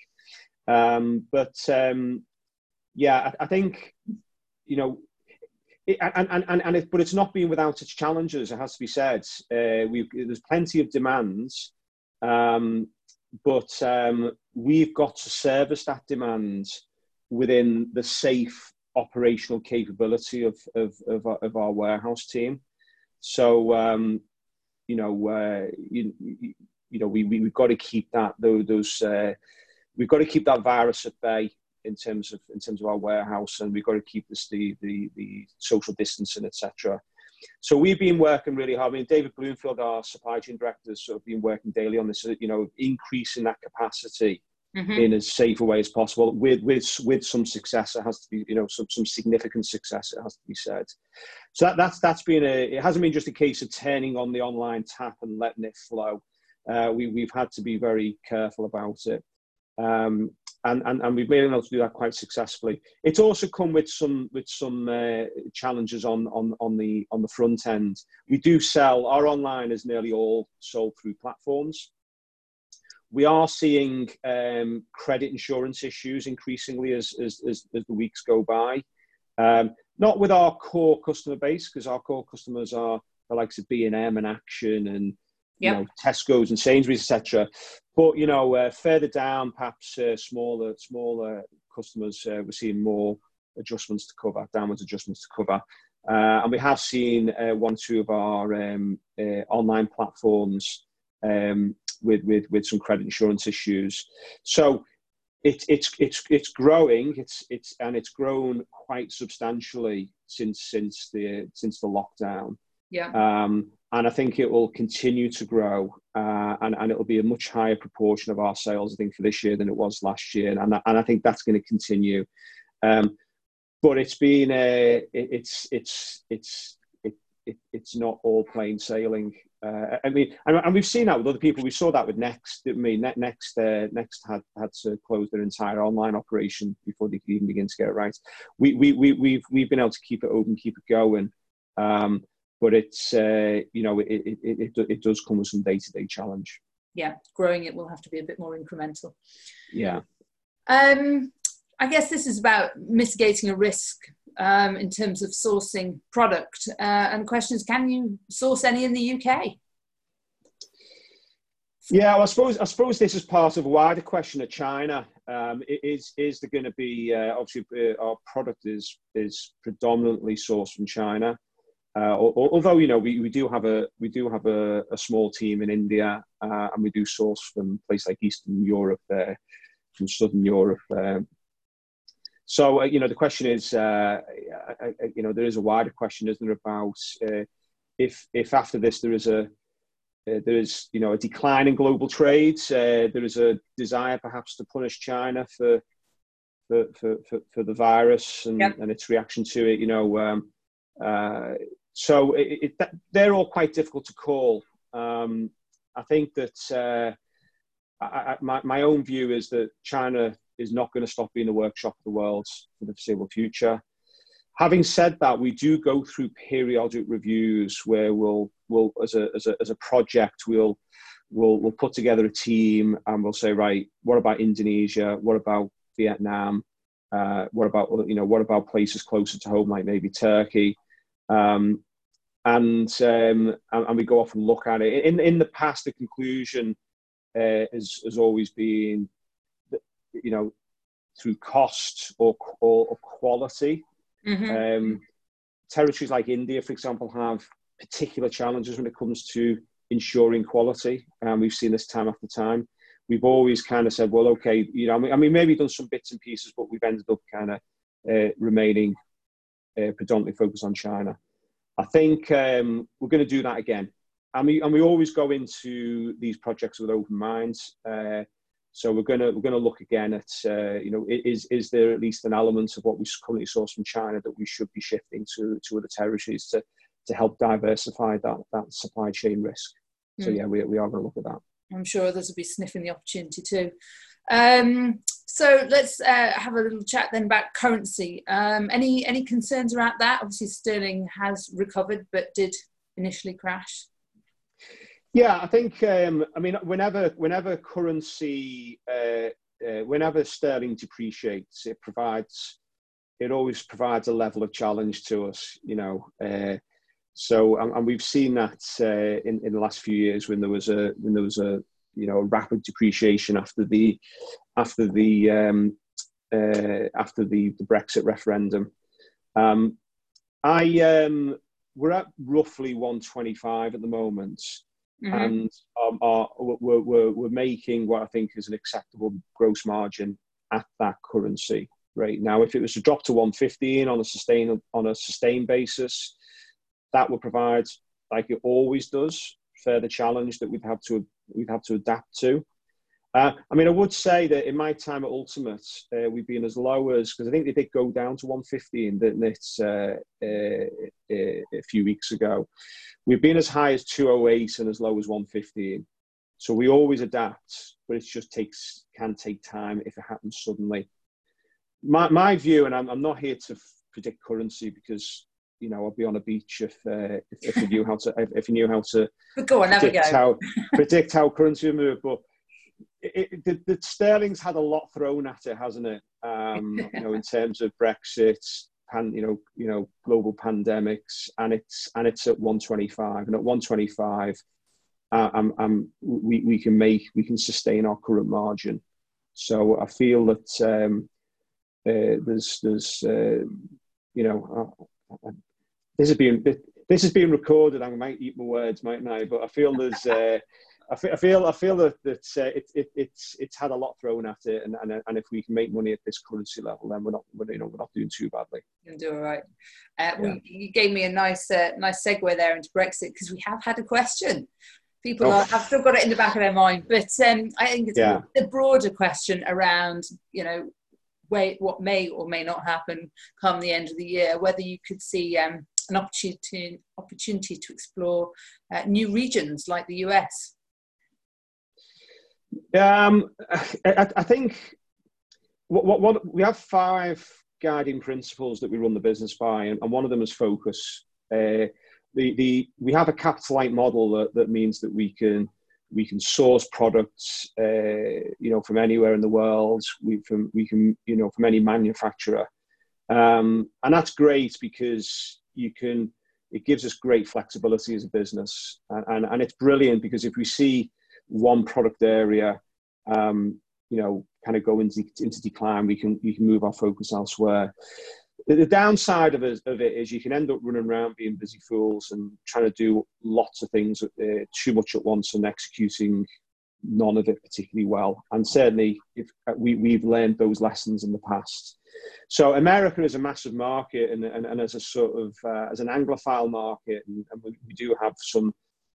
Um, but um, yeah, I, I think you know, it, and and and, and it, but it's not been without its challenges. It has to be said. Uh, we've there's plenty of demands, um, but um, we've got to service that demand within the safe operational capability of of of, our, of our warehouse team. So um, you know, uh, you, you know, we, we we've got to keep that those those uh, we've got to keep that virus at bay in terms of in terms of our warehouse, and we've got to keep this the the the social distancing, et cetera. So we've been working really hard. I mean, David Bloomfield, our supply chain director, has sort of been working daily on this. You know, increasing that capacity. Mm-hmm. In as safe a way as possible, with with with some success. It has to be, you know, some some significant success. It has to be said. So that, that's that's been a. It hasn't been just a case of turning on the online tap and letting it flow. Uh, we we've had to be very careful about it, um, and and and we've been able to do that quite successfully. It's also come with some with some uh, challenges on on on the on the front end. We do sell our online is nearly all sold through platforms. We are seeing um, credit insurance issues increasingly as, as, as, as the weeks go by. Um, not with our core customer base, because our core customers are the likes of B and M and Action and you yep. know Tesco's and Sainsbury's, et cetera. But you know, uh, further down, perhaps uh, smaller smaller customers, uh, we're seeing more adjustments to cover, downwards adjustments to cover. Uh, and we have seen uh, one, two of our um, uh, online platforms um, with, with, with some credit insurance issues. So it, it's, it's, it's growing, it's, it's, and it's grown quite substantially since, since the, since the lockdown. Yeah. Um, and I think it will continue to grow, uh, and, and it'll be a much higher proportion of our sales, I think, for this year than it was last year. And, and I think that's going to continue. Um, but it's been a, it, it's, it's, it's, it, it, it's not all plain sailing. Uh, I mean, and, and we've seen that with other people. We saw that with Next. I mean, Next, uh, Next had had to close their entire online operation before they could even begin to get it right. We we we we've we've been able to keep it open, keep it going, um, but it's uh, you know it it, it it it does come with some day to day challenge. Yeah, growing it will have to be a bit more incremental. Yeah. Um, I guess this is about mitigating a risk. Um, in terms of sourcing product, uh, and the question is, can you source any in the U K? Yeah, well, I suppose I suppose this is part of a wider question at China. Um, is is there going to be uh, obviously uh, our product is is predominantly sourced from China, uh, although you know we, we do have a we do have a, a small team in India, uh, and we do source from places like Eastern Europe, uh, from Southern Europe. Uh, So, uh, you know, the question is, uh, I, I, you know, there is a wider question, isn't there, about uh, if if after this there is a uh, there is, you know, a decline in global trade. Uh, there is a desire perhaps to punish China for for for, for, for the virus and, yep. and its reaction to it. You know, um, uh, so it, it, that, they're all quite difficult to call. Um, I think that uh, I, I, my my own view is that China is not going to stop being the workshop of the world for the foreseeable future. Having said that, we do go through periodic reviews where we'll, we'll as a as a as a project, we'll we'll we'll put together a team and we'll say, right, what about Indonesia? What about Vietnam? Uh, what about you know what about places closer to home, like maybe Turkey? Um, and um, and, and we go off and look at it. In in the past, the conclusion uh, has has always been that, you know, through cost or or, or quality. Mm-hmm. Um, territories like India, for example, have particular challenges when it comes to ensuring quality, and we've seen this time after time. We've always kind of said, well, okay, you know, I mean, I mean maybe done some bits and pieces, but we've ended up kind of uh, remaining uh, predominantly focused on China. I think um, we're going to do that again, and we and we always go into these projects with open minds. Uh, So we're gonna we're gonna look again at uh, you know is is there at least an element of what we currently source from China that we should be shifting to to other territories to to help diversify that that supply chain risk. Mm. So yeah, we we are going to look at that. I'm sure others will be sniffing the opportunity too. Um, so let's uh, have a little chat then about currency. Um, any any concerns around that? Obviously, sterling has recovered, but did initially crash. Yeah, I think, um, I mean, whenever whenever currency, uh, uh, whenever sterling depreciates, it provides, it always provides a level of challenge to us, you know. Uh, so, and, and we've seen that uh, in, in the last few years when there was a, when there was a, you know, rapid depreciation after the, after the, um, uh, after the, the Brexit referendum. Um, I, um, we're at roughly one twenty-five at the moment. Mm-hmm. And um, are, we're, we're, we're making what I think is an acceptable gross margin at that currency right now. If it was to drop to one fifteen on a sustain on a sustained basis, that would provide, like it always does, further challenge that we'd have to we'd have to adapt to. Uh, I mean, I would say that in my time at Ultimate, uh, we've been as low as, because I think they did go down to one fifteen, didn't it, uh, uh, uh, a few weeks ago. We've been as high as two oh eight and as low as one fifteen. So we always adapt, but it just takes can take time if it happens suddenly. My my view, and I'm I'm not here to f- predict currency because, you know, I'll be on a beach if uh, if, if you knew how to if, if you knew how to but go on, predict have a go. how predict how currency will move, but. It, it, the, the sterling's had a lot thrown at it, hasn't it? Um, you know, in terms of Brexit, pan, you know, you know, global pandemics, and it's and it's at one twenty-five, and at one twenty-five, uh, I'm, I'm, we we can make we can sustain our current margin. So I feel that um, uh, there's there's uh, you know uh, this is being this is being recorded. I might eat my words, mightn't I? But I feel there's. Uh, I feel I feel that that uh, it, it it's it's had a lot thrown at it, and, and and if we can make money at this currency level, then we're not we're, you know we're not doing too badly. You'll do all right. Uh, yeah. we, you gave me a nice uh, nice segue there into Brexit, because we have had a question. People oh. are, have still got it in the back of their mind, but um, I think it's yeah. a broader question around, you know, where, what may or may not happen come the end of the year. Whether you could see um, an opportunity opportunity to explore uh, new regions like the U S. Um, I, I think what, what, what we have five guiding principles that we run the business by, and, and one of them is focus. Uh, the the we have a capital light model that, that means that we can we can source products, uh, you know, from anywhere in the world. We from we can you know from any manufacturer, um, and that's great because you can. It gives us great flexibility as a business, and and, and it's brilliant because if we see one product area, um, you know, kind of go into, into decline, we can we can move our focus elsewhere. The, the downside of it, of it is you can end up running around being busy fools and trying to do lots of things uh, too much at once and executing none of it particularly well. And certainly, if we we've learned those lessons in the past. So America is a massive market, and and, and as a sort of uh, as an Anglophile market, and, and we, we do have some.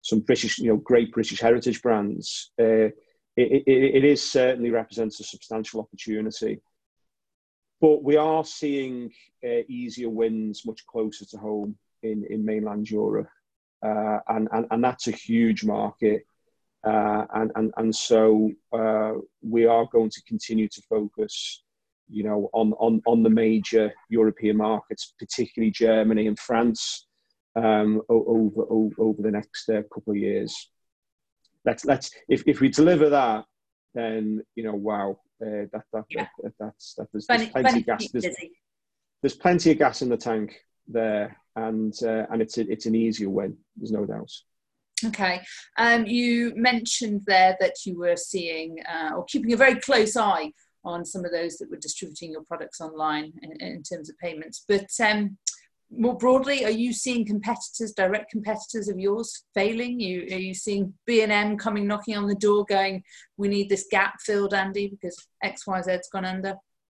some British, you know, great British heritage brands, uh, it, it, it is certainly represents a substantial opportunity. But we are seeing uh, easier wins much closer to home in, in mainland Europe. Uh, and, and, and that's a huge market. Uh, and, and, and so uh, we are going to continue to focus, you know, on, on, on the major European markets, particularly Germany and France, um, over, over, over the next uh, couple of years. Let's, let's, if, if we deliver that, then, you know, wow, uh, that, that, yeah. that, that's, that, there's, there's plenty of gas. There's, there's plenty of gas in the tank there, and, uh, and it's, a, it's an easier win, there's no doubt. Okay. Um, you mentioned there that you were seeing uh, or keeping a very close eye on some of those that were distributing your products online in, in terms of payments. But um, more broadly, are you seeing competitors, direct competitors of yours failing? You, are you seeing B and M coming knocking on the door going, we need this gap filled, Andy, because X Y Z's gone under?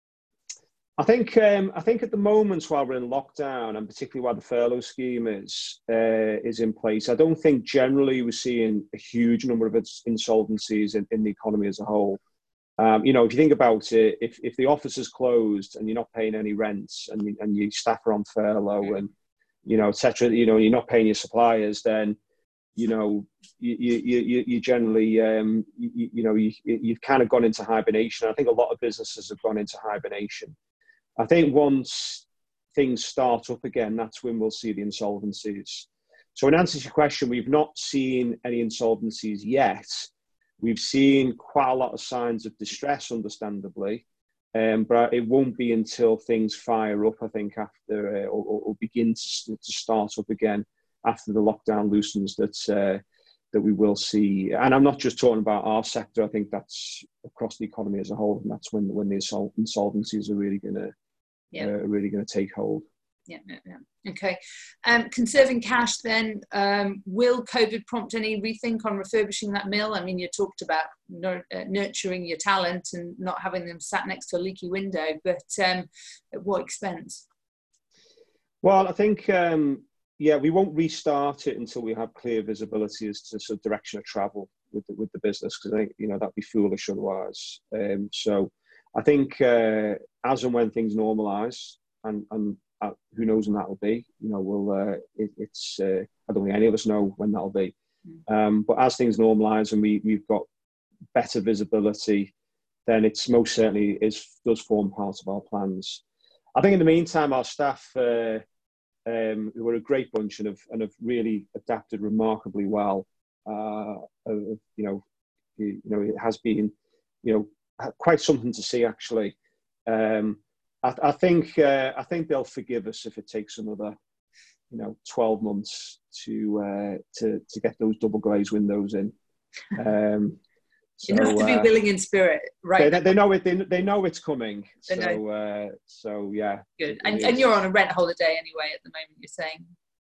I think um, I think at the moment, while we're in lockdown, and particularly while the furlough scheme is uh, is in place, I don't think generally we're seeing a huge number of insolvencies in, in the economy as a whole. Um, you know, if you think about it, if if the office is closed and you're not paying any rents, and you, and your staff are on furlough, and you know, et cetera, you know, you're not paying your suppliers, then you know, you you you, you generally um, you, you know you, you've kind of gone into hibernation. I think a lot of businesses have gone into hibernation. I think once things start up again, that's when we'll see the insolvencies. So in answer to your question, we've not seen any insolvencies yet. We've seen quite a lot of signs of distress, understandably, um, but it won't be until things fire up, I think, after uh, or, or begin to, to start up again after the lockdown loosens, that uh, that we will see. And I'm not just talking about our sector. I think that's across the economy as a whole, and that's when when the insolvencies are really going to yeah. uh, really going to take hold. Yeah, yeah, yeah. Okay. Um, conserving cash then, um, will COVID prompt any rethink on refurbishing that mill? I mean, you talked about nur uh, nurturing your talent and not having them sat next to a leaky window, but um, at what expense? Well, I think, um, yeah, we won't restart it until we have clear visibility as to sort of direction of travel with the, with the business, because I think, you know, that'd be foolish otherwise. Um, so I think uh, as and when things normalise, and, and uh, who knows when that'll be, you know, we'll, uh, it, it's, uh, I don't think any of us know when that'll be. Mm. Um, but as things normalise and we, we've got better visibility, then it's most certainly is, does form part of our plans. I think in the meantime, our staff, uh, um, who are a great bunch and have, and have really adapted remarkably well. Uh, uh, you know, you, you know, it has been, you know, quite something to see actually. Um, I, I think uh, I think they'll forgive us if it takes another, you know, twelve months to uh, to to get those double glazed windows in. Um, so, you have to be uh, willing in spirit, right? They, they know it. They, they know it's coming. They so know. Uh, so yeah. Good. And, and you're on a rent holiday anyway at the moment, you're saying.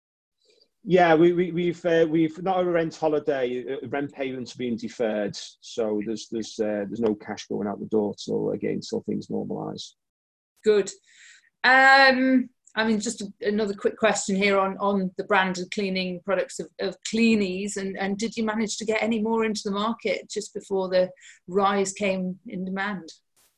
Yeah, we, we, we've uh, we've not a rent holiday. Rent payments are being deferred, so there's there's uh, there's no cash going out the door till again till things normalise. Good. Um, I mean, just another quick question here on on the branded cleaning products of, of Cleanies, and and did you manage to get any more into the market just before the rise came in demand?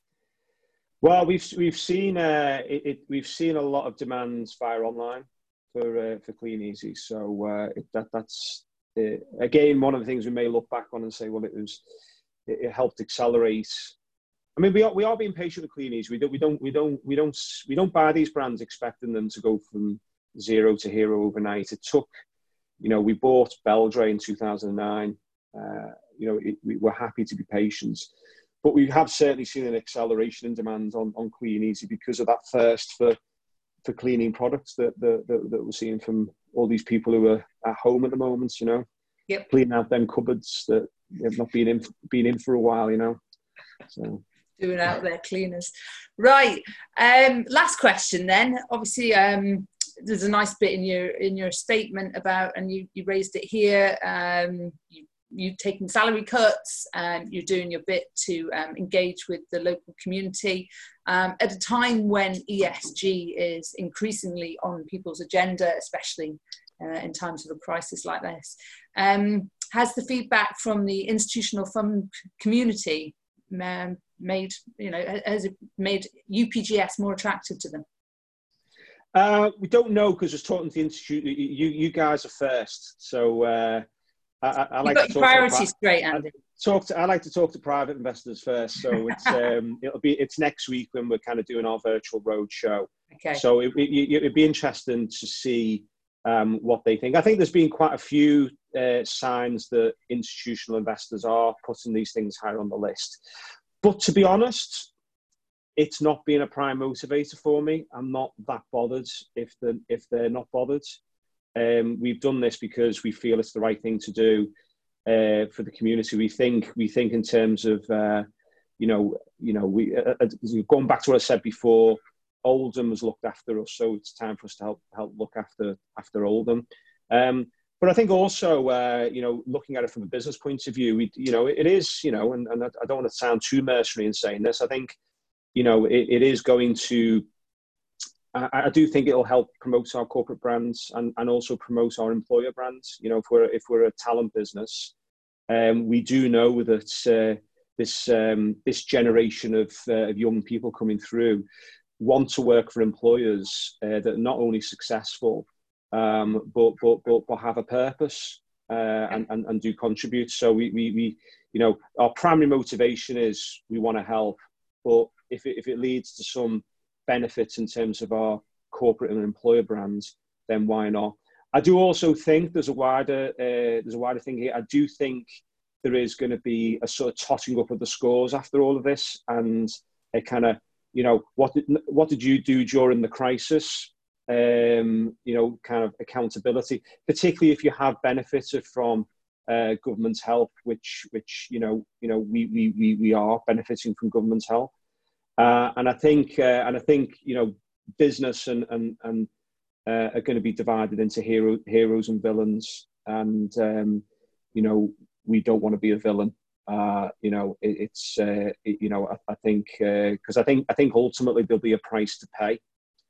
Well, we've we've seen uh, it, it, we've seen a lot of demands via online for uh, for Cleaneasy. So uh, it, that that's uh, again one of the things we may look back on and say, well, it was it, it helped accelerate. I mean, we are we are being patient with Cleaneasy. We don't we don't we don't we don't we don't buy these brands expecting them to go from zero to hero overnight. It took, you know, we bought Beldray in two thousand nine. Uh, you know, it, we were happy to be patient, but we have certainly seen an acceleration in demand on on Cleaneasy because of that thirst for. for cleaning products that, that, that, that we're seeing from all these people who are at home at the moment, you know, yep. Cleaning out them cupboards that have not been in, been in for a while, you know. So. Doing out their cleaners. Right. Um, last question then. Obviously, um, there's a nice bit in your in your statement about, and you, you raised it here, um, you, you've taken salary cuts and you're doing your bit to um, engage with the local community um, at a time when E S G is increasingly on people's agenda, especially uh, in times of a crisis like this. Um, has the feedback from the institutional fund community um, made, you know, has it made U P G S more attractive to them? Uh, we don't know, because it's talking to the institute. You, you guys are first, so uh, I, I like You've got to your talk priorities to, straight, Andy. I, talk to, I like to talk to private investors first, so it's um, it'll be it's next week when we're kind of doing our virtual roadshow. Okay. So it, it, it'd be interesting to see um, what they think. I think there's been quite a few uh, signs that institutional investors are putting these things higher on the list. But to be honest, it's not been a prime motivator for me. I'm not that bothered if they're, if they're not bothered. Um, we've done this because we feel it's the right thing to do uh, for the community. We think we think in terms of uh, you know you know we uh, uh, going back to what I said before. Oldham has looked after us, so it's time for us to help help look after after Oldham. Um, but I think also, uh, you know, looking at it from a business point of view, we, you know, it is, you know, and, and I don't want to sound too mercenary in saying this. I think, you know, it, it is going to. I, I do think it'll help promote our corporate brands and, and also promote our employer brands. You know, if we're if we're a talent business, um, we do know that uh, this um, this generation of uh, of young people coming through want to work for employers uh, that are not only successful, um, but, but, but, but have a purpose uh, and, and, and do contribute. So we, we, we, you know, our primary motivation is we want to help, but if it, if it leads to some benefits in terms of our corporate and employer brands, then why not? I do also think there's a wider, uh, there's a wider thing here. I do think there is going to be a sort of totting up of the scores after all of this, and a kind of, you know, what did, what did you do during the crisis? Um, you know, kind of accountability, particularly if you have benefited from uh, government's help, which, which you know, you know, we we we we are benefiting from government's help, uh, and I think, uh, and I think, you know, business and and and uh, are going to be divided into hero, heroes and villains, and um, you know, we don't want to be a villain. Uh, you know, it, it's, uh, it, you know, I, I think, because uh, I think, I think ultimately there'll be a price to pay.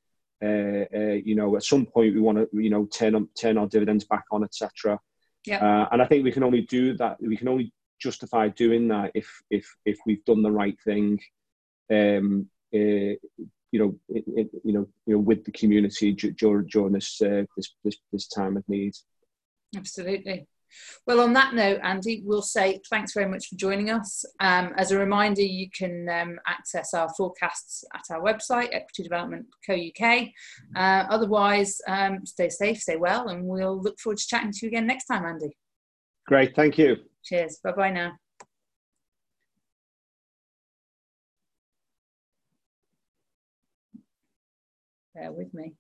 Uh, uh, you know, at some point we want to, you know, turn on, turn our dividends back on, et cetera. Yeah. Uh, and I think we can only do that. We can only justify doing that if, if, if we've done the right thing. Um, uh, you know, it, it, you know, you know, with the community during during this, uh, this this this time of need. Absolutely. Well, on that note, Andy, we'll say thanks very much for joining us. Um, as a reminder, you can um, access our forecasts at our website, equity development dot co dot U K. Uh, otherwise, um, stay safe, stay well, and we'll look forward to chatting to you again next time, Andy. Great, thank you. Cheers. Bye-bye now. Bear with me.